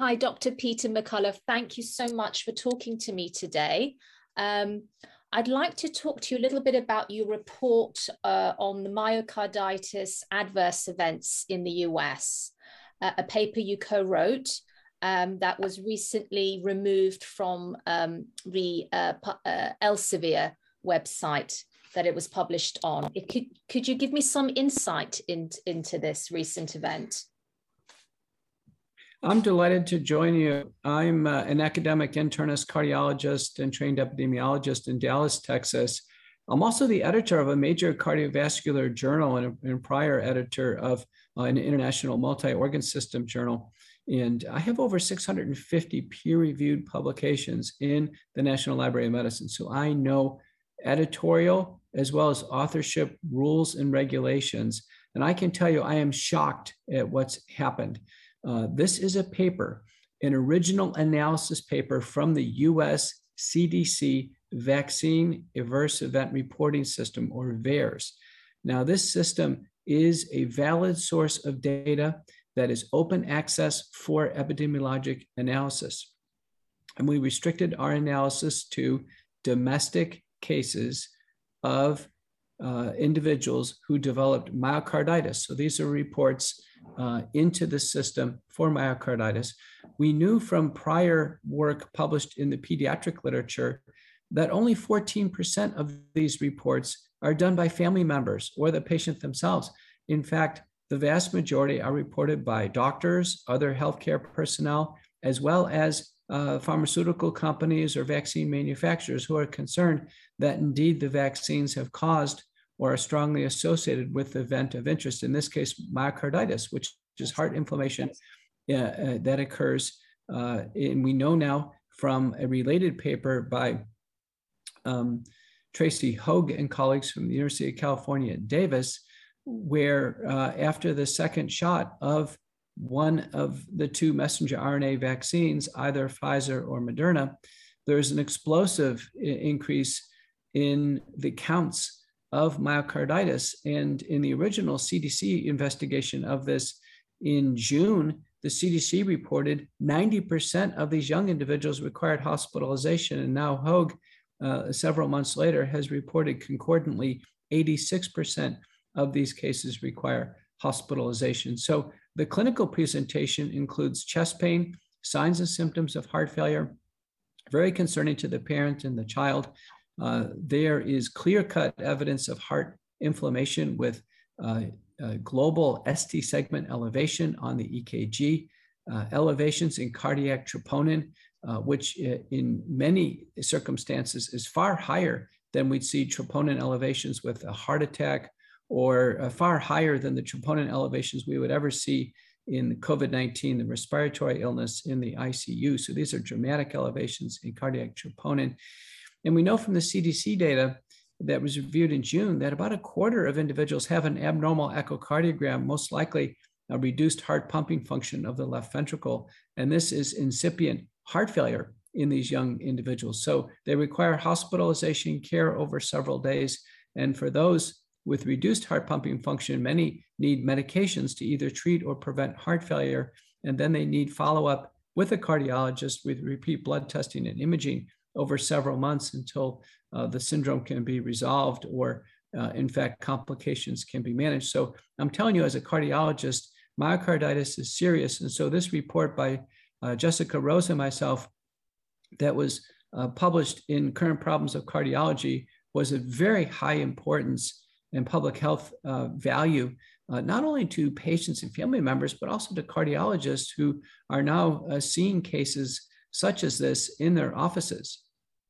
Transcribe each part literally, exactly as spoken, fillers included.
Hi, Doctor Peter McCullough. Thank you so much for talking to me today. Um, I'd like to talk to you a little bit about your report uh, on the myocarditis adverse events in the U S, uh, a paper you co-wrote um, that was recently removed from um, the uh, uh, Elsevier website that it was published on. It could, could you give me some insight in, into this recent event? I'm delighted to join you. I'm uh, an academic internist cardiologist and trained epidemiologist in Dallas, Texas. I'm also the editor of a major cardiovascular journal and, a, and prior editor of uh, an international multi-organ system journal. And I have over six hundred fifty peer-reviewed publications in the National Library of Medicine. So I know editorial as well as authorship rules and regulations. And I can tell you, I am shocked at what's happened. Uh, this is a paper, an original analysis paper from the U S C D C Vaccine Adverse Event Reporting System, or VAERS. Now, this system is a valid source of data that is open access for epidemiologic analysis. And we restricted our analysis to domestic cases of uh, individuals who developed myocarditis. So these are reports Uh, into the system for myocarditis. We knew from prior work published in the pediatric literature that only fourteen percent of these reports are done by family members or the patient themselves. In fact, the vast majority are reported by doctors, other healthcare personnel, as well as uh, pharmaceutical companies or vaccine manufacturers who are concerned that indeed the vaccines have caused or are strongly associated with the event of interest, in this case, myocarditis, which is heart inflammation uh, uh, that occurs. Uh, and we know now from a related paper by um, Tracy Hogue and colleagues from the University of California at Davis, where uh, after the second shot of one of the two messenger R N A vaccines, either Pfizer or Moderna, there's an explosive increase in the counts of myocarditis. And in the original C D C investigation of this in June, the C D C reported ninety percent of these young individuals required hospitalization. And now Hogue, uh, several months later, has reported concordantly eighty-six percent of these cases require hospitalization. So the clinical presentation includes chest pain, signs and symptoms of heart failure, very concerning to the parent and the child. Uh, there is clear-cut evidence of heart inflammation with uh, uh, global S T segment elevation on the E K G, uh, elevations in cardiac troponin, uh, which in many circumstances is far higher than we'd see troponin elevations with a heart attack, or uh, far higher than the troponin elevations we would ever see in COVID nineteen, the respiratory illness in the I C U. So these are dramatic elevations in cardiac troponin. And we know from the C D C data that was reviewed in June that about a quarter of individuals have an abnormal echocardiogram, most likely a reduced heart pumping function of the left ventricle. And this is incipient heart failure in these young individuals. So they require hospitalization care over several days. And for those with reduced heart pumping function, many need medications to either treat or prevent heart failure. And then they need follow-up with a cardiologist with repeat blood testing and imaging over several months until uh, the syndrome can be resolved, or uh, in fact, complications can be managed. So I'm telling you, as a cardiologist, myocarditis is serious. And so this report by uh, Jessica Rose and myself that was uh, published in Current Problems of Cardiology was a very high importance and public health uh, value, uh, not only to patients and family members, but also to cardiologists who are now uh, seeing cases such as this in their offices.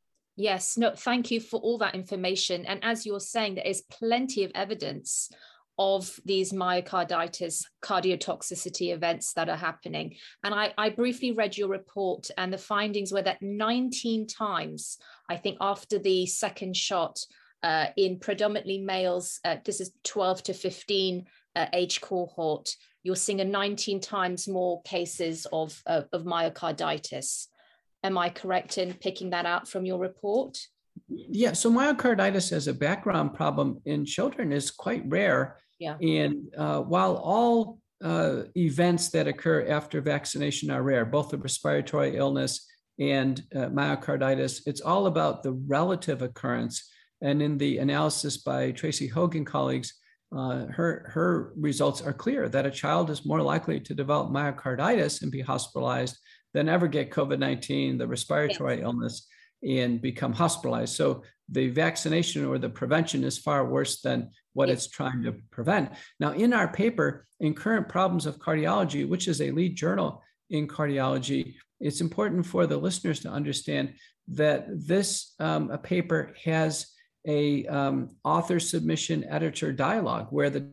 Yes, no, thank you for all that information. And as you're saying, there is plenty of evidence of these myocarditis cardiotoxicity events that are happening. And I, I briefly read your report, and the findings were that nineteen times, I think after the second shot, uh, in predominantly males, uh, this is twelve to fifteen uh, age cohort, you're seeing a nineteen times more cases of, uh, of myocarditis. Am I correct in picking that out from your report? Yeah, so myocarditis as a background problem in children is quite rare. Yeah. And uh, while all uh, events that occur after vaccination are rare, both the respiratory illness and uh, myocarditis. It's all about the relative occurrence. And in the analysis by Tracy Hogan colleagues, uh, her, her results are clear that a child is more likely to develop myocarditis and be hospitalized than ever get COVID nineteen, the respiratory yes. illness, and become hospitalized. So the vaccination or the prevention is far worse than what yes. it's trying to prevent. Now, in our paper, in Current Problems of Cardiology, which is a lead journal in cardiology, it's important for the listeners to understand that this um, a paper has a um, author submission editor dialogue where the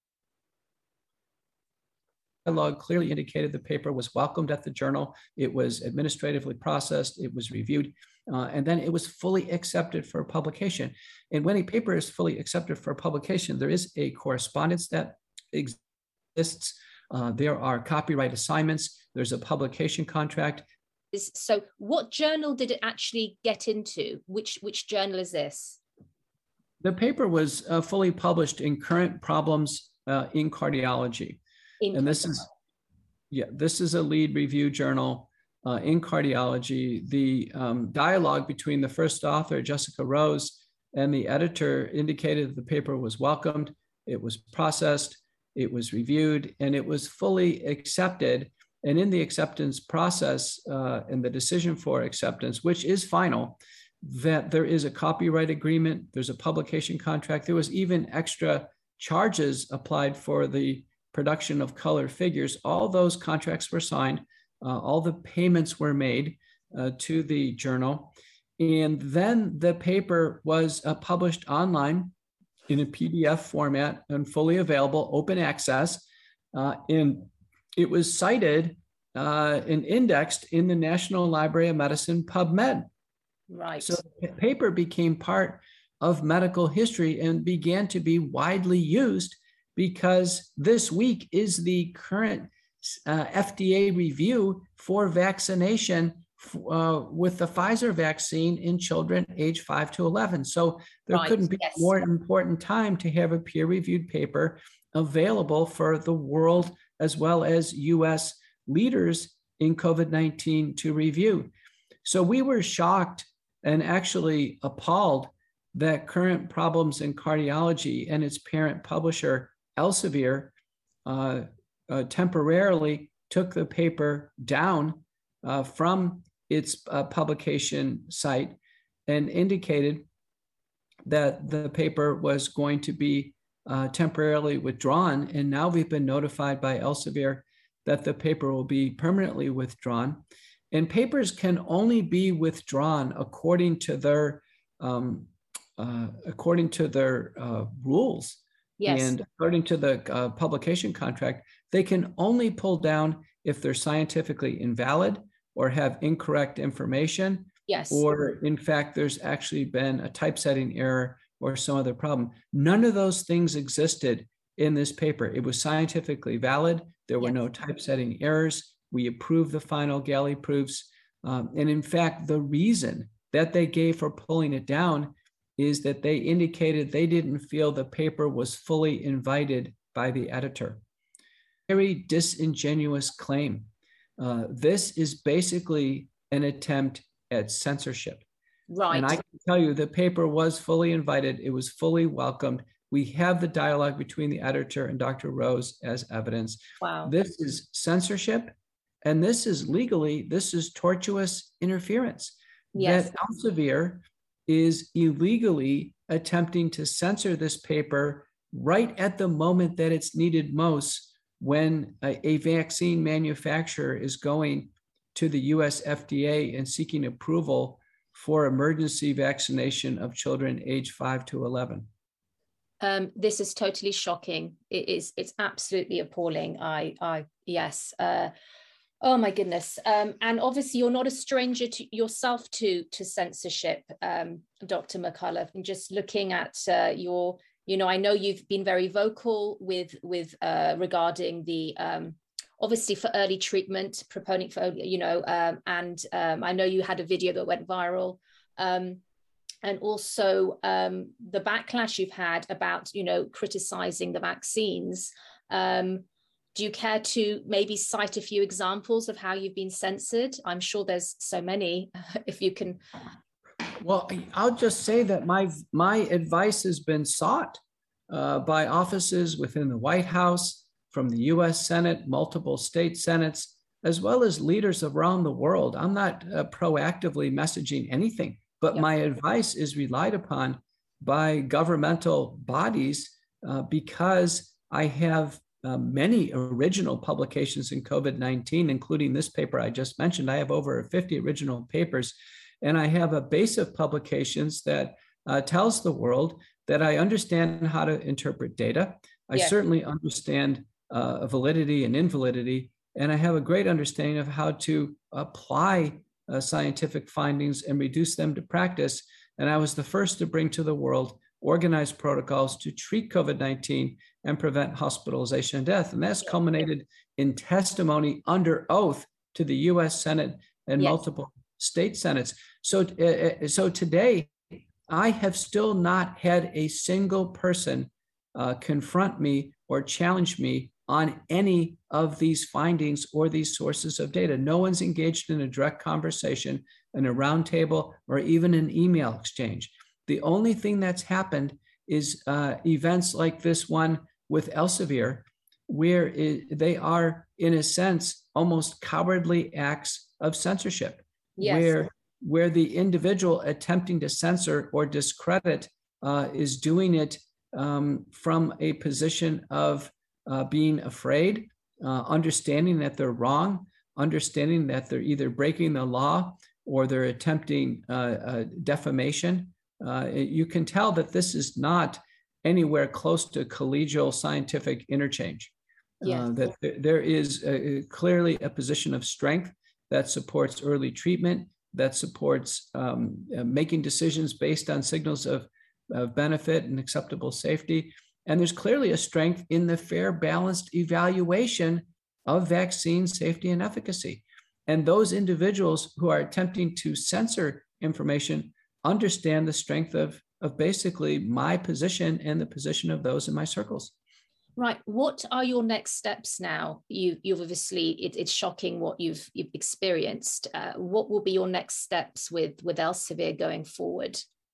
dialogue clearly indicated the paper was welcomed at the journal. It was administratively processed. It was reviewed. Uh, and then it was fully accepted for publication. And when a paper is fully accepted for publication, there is a correspondence that exists. Uh, there are copyright assignments. There's a publication contract. So what journal did it actually get into? Which, which journal is this? The paper was uh, fully published in Current Problems uh, in Cardiology. In and this is, yeah, this is a lead review journal uh, in cardiology. The um, dialogue between the first author, Jessica Rose, and the editor indicated that the paper was welcomed, it was processed, it was reviewed, and it was fully accepted. And in the acceptance process uh, and the decision for acceptance, which is final, that there is a copyright agreement, there's a publication contract, there was even extra charges applied for the production of color figures. All those contracts were signed, uh, all the payments were made uh, to the journal. And then the paper was uh, published online in a P D F format and fully available, open access. Uh, and it was cited uh, and indexed in the National Library of Medicine PubMed. Right. So the paper became part of medical history and began to be widely used because this week is the current uh, F D A review for vaccination uh, with the Pfizer vaccine in children age five to eleven. So there right. couldn't be yes. a more important time to have a peer-reviewed paper available for the world as well as U S leaders in COVID nineteen to review. So we were shocked and actually appalled that Current Problems in Cardiology and its parent publisher, Elsevier, uh, uh, temporarily took the paper down uh, from its uh, publication site and indicated that the paper was going to be uh, temporarily withdrawn. And now we've been notified by Elsevier that the paper will be permanently withdrawn. And papers can only be withdrawn according to their um, uh, according to their uh, rules. Yes. And according to the uh, publication contract, they can only pull down if they're scientifically invalid or have incorrect information. Yes. Or in fact, there's actually been a typesetting error or some other problem. None of those things existed in this paper. It was scientifically valid. There were yes. no typesetting errors. We approved the final galley proofs. Um, and in fact, the reason that they gave for pulling it down is that they indicated they didn't feel the paper was fully invited by the editor. Very disingenuous claim. Uh, this is basically an attempt at censorship. Right. And I can tell you the paper was fully invited. It was fully welcomed. We have the dialogue between the editor and Doctor Rose as evidence. Wow. This is censorship. And this is legally, this is tortuous interference. Yes. That Elsevier is illegally attempting to censor this paper right at the moment that it's needed most, when a, a vaccine manufacturer is going to the U S F D A and seeking approval for emergency vaccination of children age five to eleven. Um, this is totally shocking. It is, it's absolutely appalling. I, I, yes. Uh, Oh my goodness. Um, and obviously you're not a stranger to yourself to, to censorship, um, Doctor McCullough, and just looking at uh, your, you know, I know you've been very vocal with, with uh, regarding the, um, obviously for early treatment, proponent for, you know, um, and um, I know you had a video that went viral. Um, and also um, the backlash you've had about, you know, criticizing the vaccines. Um, Do you care to maybe cite a few examples of how you've been censored? I'm sure there's so many, if you can. Well, I'll just say that my, my advice has been sought uh, by offices within the White House, from the U S Senate, multiple state senates, as well as leaders around the world. I'm not uh, proactively messaging anything, but yep. my advice is relied upon by governmental bodies uh, because I have uh, many original publications in COVID nineteen, including this paper I just mentioned. I have over fifty original papers, and I have a base of publications that uh, tells the world that I understand how to interpret data. I yes. certainly understand uh, validity and invalidity, and I have a great understanding of how to apply uh, scientific findings and reduce them to practice. And I was the first to bring to the world organized protocols to treat COVID nineteen and prevent hospitalization and death. And that's culminated in testimony under oath to the U S Senate and yes. multiple state senates. So, uh, so today, I have still not had a single person uh, confront me or challenge me on any of these findings or these sources of data. No one's engaged in a direct conversation, in a roundtable, or even an email exchange. The only thing that's happened is uh, events like this one with Elsevier, where it, they are, in a sense, almost cowardly acts of censorship, yes. where, where the individual attempting to censor or discredit uh, is doing it um, from a position of uh, being afraid, uh, understanding that they're wrong, understanding that they're either breaking the law or they're attempting uh, uh, defamation. Uh, you can tell that this is not anywhere close to collegial scientific interchange. Yes. Uh, that th- there is a, clearly a position of strength that supports early treatment, that supports um, uh, making decisions based on signals of, of benefit and acceptable safety. And there's clearly a strength in the fair, balanced evaluation of vaccine safety and efficacy. And those individuals who are attempting to censor information understand the strength of, of basically my position and the position of those in my circles. Right. What are your next steps now? You, you've obviously, it, it's shocking what you've, you've experienced. Uh, what will be your next steps with, with Elsevier going forward?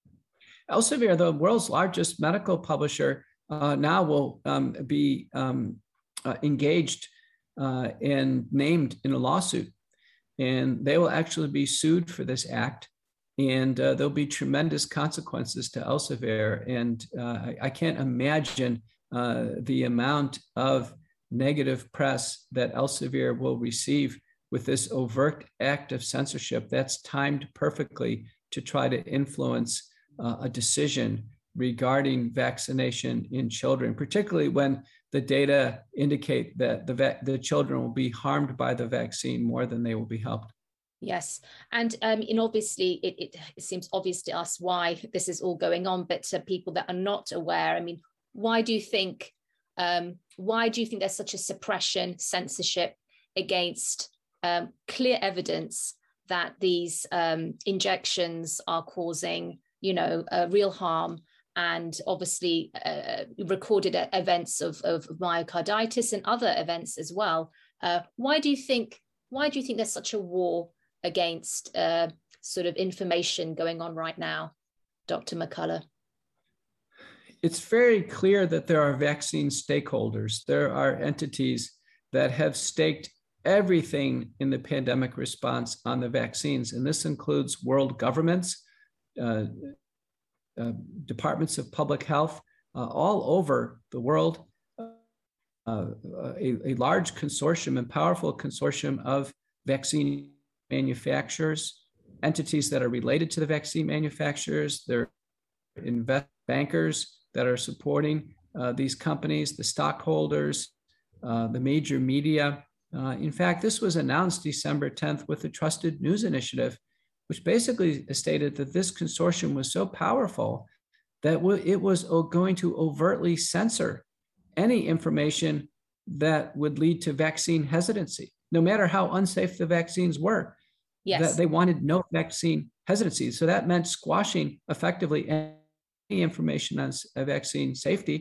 Elsevier, the world's largest medical publisher, uh, now will um, be um, uh, engaged uh, and named in a lawsuit. And they will actually be sued for this act. And uh, there'll be tremendous consequences to Elsevier. And uh, I, I can't imagine uh, the amount of negative press that Elsevier will receive with this overt act of censorship that's timed perfectly to try to influence uh, a decision regarding vaccination in children, particularly when the data indicate that the, va- the children will be harmed by the vaccine more than they will be helped. Yes. And um, and obviously, it, it, it seems obvious to us why this is all going on, but to people that are not aware, I mean, why do you think, um, why do you think there's such a suppression, censorship against um, clear evidence that these um, injections are causing, you know, uh, real harm, and obviously uh, recorded events of, of myocarditis and other events as well? Uh, why do you think, why do you think there's such a war against uh, sort of information going on right now, Doctor McCullough? It's very clear that there are vaccine stakeholders. There are entities that have staked everything in the pandemic response on the vaccines. And this includes world governments, uh, uh, departments of public health, uh, all over the world, uh, a, a large consortium and powerful consortium of vaccine manufacturers, entities that are related to the vaccine manufacturers, their invest bankers that are supporting uh, these companies, the stockholders, uh, the major media. Uh, in fact, this was announced December tenth with the Trusted News Initiative, which basically stated that this consortium was so powerful that it was going to overtly censor any information that would lead to vaccine hesitancy, no matter how unsafe the vaccines were. Yes. That they wanted no vaccine hesitancy. So that meant squashing effectively any information on vaccine safety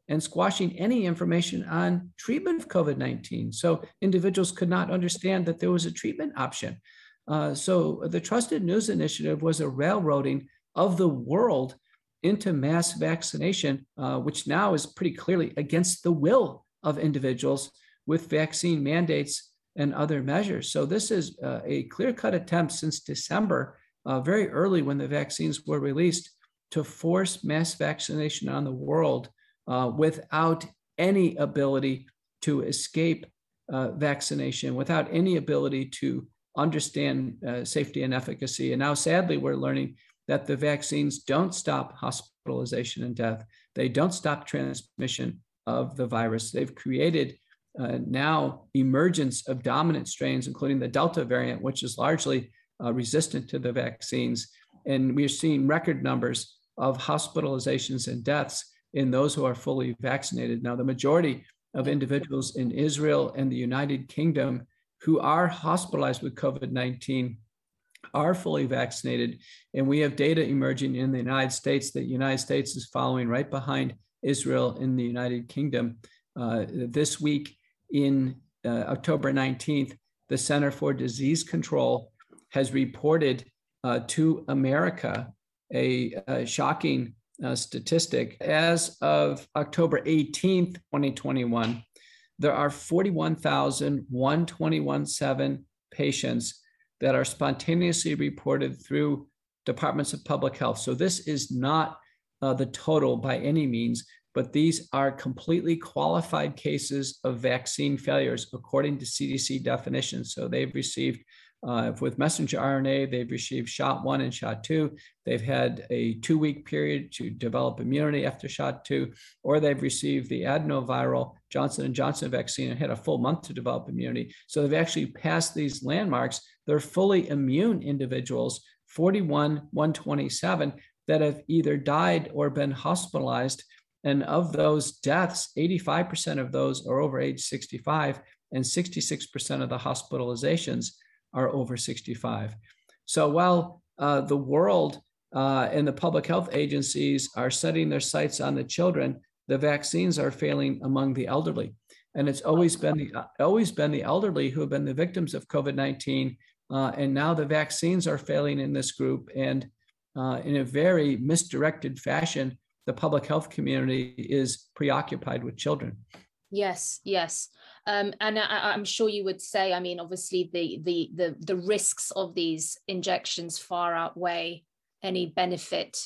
and squashing any information on treatment of COVID nineteen. So individuals could not understand that there was a treatment option. Uh, so the Trusted News Initiative was a railroading of the world into mass vaccination, uh, which now is pretty clearly against the will of individuals with vaccine mandates and other measures. So this is uh, a clear-cut attempt since December, uh, very early when the vaccines were released, to force mass vaccination on the world uh, without any ability to escape uh, vaccination, without any ability to understand uh, safety and efficacy. And now, sadly, we're learning that the vaccines don't stop hospitalization and death. They don't stop transmission of the virus. They've created uh, now emergence of dominant strains, including the Delta variant, which is largely uh, resistant to the vaccines. And we're seeing record numbers of hospitalizations and deaths in those who are fully vaccinated. Now, the majority of individuals in Israel and the United Kingdom who are hospitalized with COVID nineteen are fully vaccinated. And we have data emerging in the United States that the United States is following right behind Israel and the United Kingdom. Uh, this week, in uh, October nineteenth, the Center for Disease Control has reported uh, to America a, a shocking uh, statistic. As of October eighteenth, twenty twenty-one, there are forty-one thousand one hundred twenty-one seven patients that are spontaneously reported through departments of public health. So this is not uh, the total by any means, but these are completely qualified cases of vaccine failures according to C D C definitions. So they've received, uh, with messenger R N A, they've received shot one and shot two. They've had a two-week period to develop immunity after shot two, or they've received the adenoviral Johnson and Johnson vaccine and had a full month to develop immunity. So they've actually passed these landmarks. They're fully immune individuals, forty-one, one hundred twenty-seven, that have either died or been hospitalized. And of those deaths, eighty-five percent of those are over age sixty-five, and sixty-six percent of the hospitalizations are over sixty-five. So while uh, the world uh, and the public health agencies are setting their sights on the children, the vaccines are failing among the elderly. And it's always been the, always been the elderly who have been the victims of COVID nineteen. Uh, and now the vaccines are failing in this group. And uh, in a very misdirected fashion, the public health community is preoccupied with children. Yes, yes. Um, and I, I'm sure you would say, I mean, obviously the, the, the, the risks of these injections far outweigh any benefit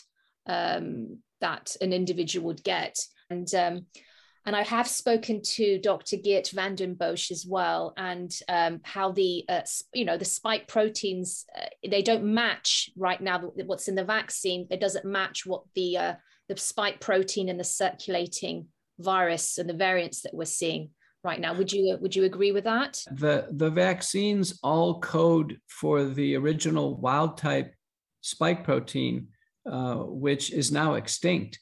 um, that an individual would get. And um, And I have spoken to Doctor Geert van den Bosch as well, and um, how the, uh, you know, the spike proteins, uh, they don't match right now what's in the vaccine. It doesn't match what the, uh, the spike protein in the circulating virus and the variants that we're seeing right now. Would you, would you agree with that? The, the vaccines all code for the original wild type spike protein, uh, which is now extinct.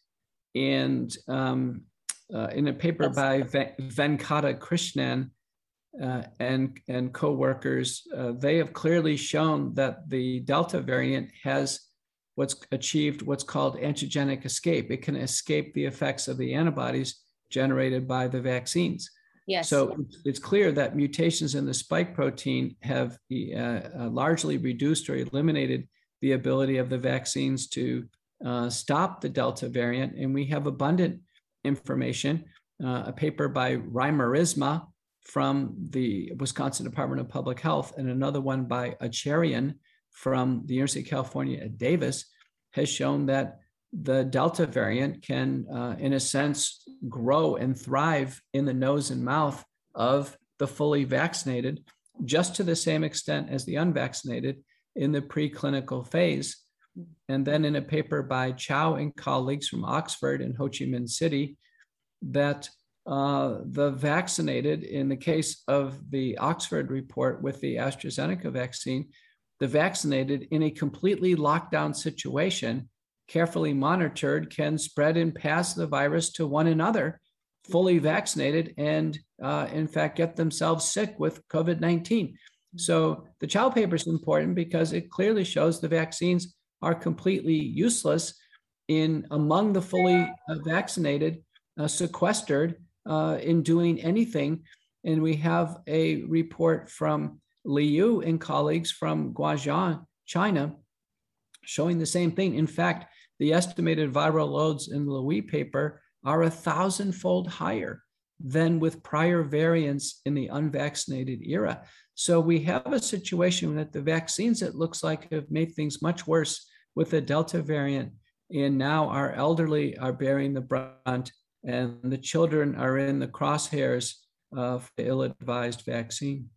And um, Uh, in a paper by Venkata Krishnan uh, and, and co-workers, uh, they have clearly shown that the Delta variant has what's achieved what's called antigenic escape. It can escape the effects of the antibodies generated by the vaccines. Yes. So it's clear that mutations in the spike protein have uh, uh, largely reduced or eliminated the ability of the vaccines to uh, stop the Delta variant. And we have abundant information, uh, a paper by Raimarisma from the Wisconsin Department of Public Health and another one by Acharian from the University of California at Davis has shown that the Delta variant can, uh, in a sense, grow and thrive in the nose and mouth of the fully vaccinated, just to the same extent as the unvaccinated in the preclinical phase. And then in a paper by Chow and colleagues from Oxford and Ho Chi Minh City, that uh, the vaccinated, in the case of the Oxford report with the AstraZeneca vaccine, the vaccinated in a completely locked down situation, carefully monitored, can spread and pass the virus to one another, fully vaccinated, and uh, in fact get themselves sick with COVID nineteen. So the Chow paper is important because it clearly shows the vaccines are completely useless in among the fully vaccinated uh, sequestered uh, in doing anything. And we have a report from Liu and colleagues from Guangzhou, China, showing the same thing. In fact, the estimated viral loads in the Liu paper are a thousand-fold higher than with prior variants in the unvaccinated era. So we have a situation that the vaccines, it looks like, have made things much worse with the Delta variant. And now our elderly are bearing the brunt, and the children are in the crosshairs of the ill-advised vaccine.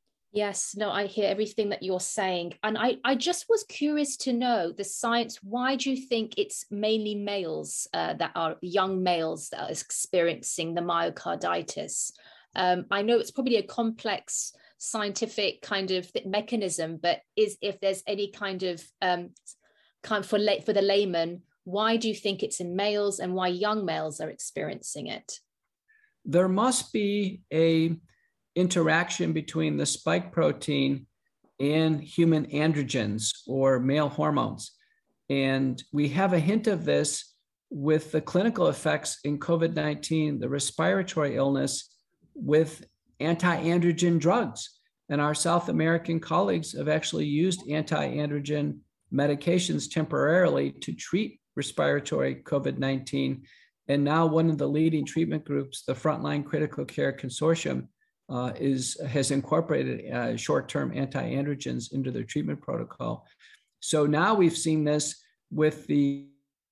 Yes, no, I hear everything that you're saying. And I, I just was curious to know the science. Why do you think it's mainly males uh, that are young males that are experiencing the myocarditis? Um, I know it's probably a complex scientific kind of mechanism, but is if there's any kind of um, kind for lay, for the layman, why do you think it's in males and why young males are experiencing it? There must be a interaction between the spike protein and human androgens or male hormones. And we have a hint of this with the clinical effects in COVID nineteen, the respiratory illness, with anti-androgen drugs. And our South American colleagues have actually used anti-androgen medications temporarily to treat respiratory COVID nineteen. And now one of the leading treatment groups, the Frontline Critical Care Consortium, uh, is, has incorporated uh, short-term anti-androgens into their treatment protocol. So now we've seen this with the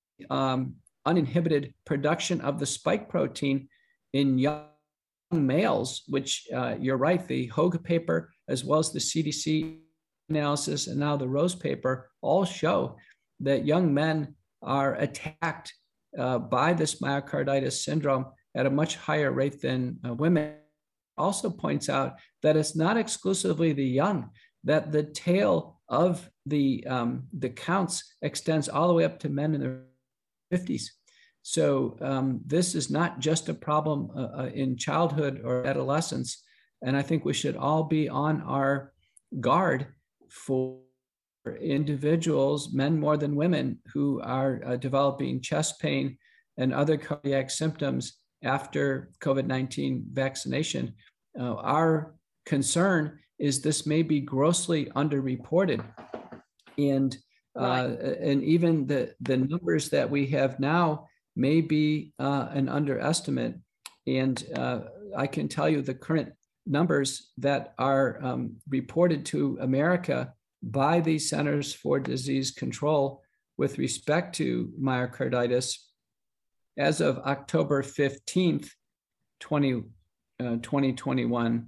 um, uninhibited production of the spike protein in young males, which uh, you're right, the Hoge paper, as well as the C D C analysis, and now the Rose paper, all show that young men are attacked uh, by this myocarditis syndrome at a much higher rate than uh, women. Also points out that it's not exclusively the young, that the tail of the, um, the counts extends all the way up to men in their fifties. So um, this is not just a problem uh, in childhood or adolescence. And I think we should all be on our guard for individuals, men more than women, who are uh, developing chest pain and other cardiac symptoms after COVID nineteen vaccination. Uh, our concern is this may be grossly underreported. And, uh, right. and even the, the numbers that we have now may be uh, an underestimate. And uh, I can tell you the current numbers that are um, reported to America by the Centers for Disease Control with respect to myocarditis as of October fifteenth, twenty twenty-one,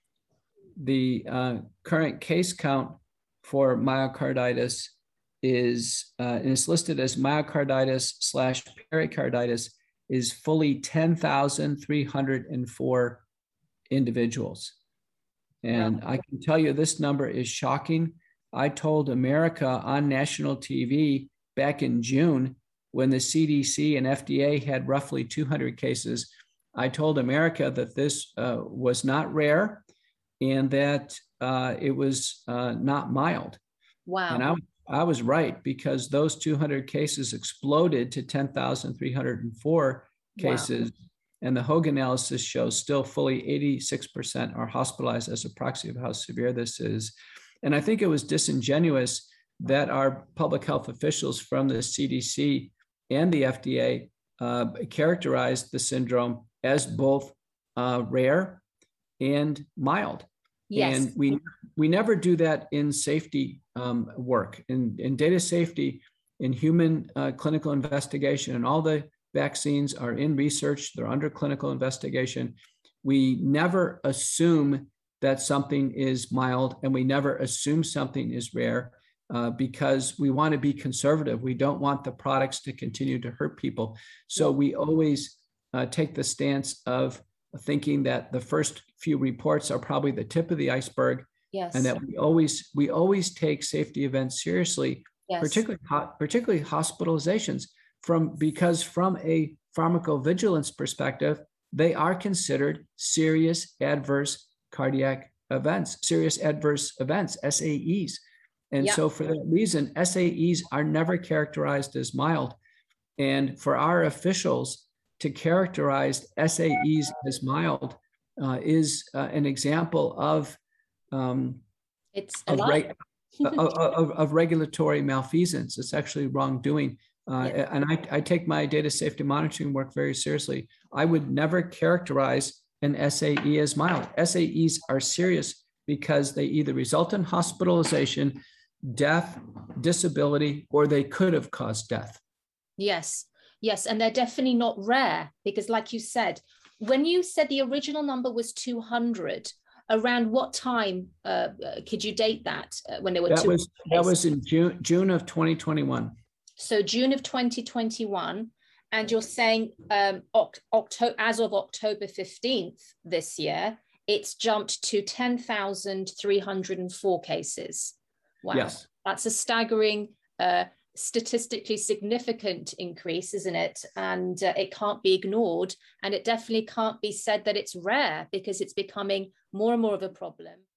the uh, current case count for myocarditis is, uh, and it's listed as myocarditis slash pericarditis, is fully ten thousand three hundred four individuals. And wow. I can tell you this number is shocking. I told America on national T V back in June, when the C D C and F D A had roughly two hundred cases, I told America that this uh, was not rare and that uh, it was uh, not mild. Wow. And I, I was right, because those two hundred cases exploded to ten thousand three hundred four cases. Wow. And the Hoge analysis shows still fully eighty-six percent are hospitalized as a proxy of how severe this is. And I think it was disingenuous that our public health officials from the C D C and the F D A uh, characterized the syndrome as both uh, rare and mild. Yes. And we we never do that in safety um, work. In, in data safety, in human uh, clinical investigation, and all the vaccines are in research, they're under clinical investigation. We never assume that something is mild, and we never assume something is rare uh, because we want to be conservative. We don't want the products to continue to hurt people. So we always uh, take the stance of thinking that the first few reports are probably the tip of the iceberg. Yes. And that we always we always take safety events seriously, yes. particularly particularly hospitalizations, from because from a pharmacovigilance perspective, they are considered serious adverse cardiac events, serious adverse events, S A Es. And yep. so for that reason, S A Es are never characterized as mild. And for our officials to characterize S A Es as mild uh, is uh, an example of um, it's of, reg of, of, of regulatory malfeasance. It's actually wrongdoing. Uh, yeah. And I, I take my data safety monitoring work very seriously. I would never characterize an S A E as mild. S A Es are serious because they either result in hospitalization, death, disability, or they could have caused death. Yes, yes. And they're definitely not rare because, like you said, when you said the original number was two hundred, around what time uh, could you date that uh, when there were that two was cases? That was in June, June of twenty twenty-one. So June of twenty twenty-one. And you're saying um, October, as of October fifteenth this year, it's jumped to ten thousand three hundred four cases. Wow. Yes. That's a staggering, uh, statistically significant increase, isn't it? And uh, it can't be ignored. And it definitely can't be said that it's rare because it's becoming more and more of a problem.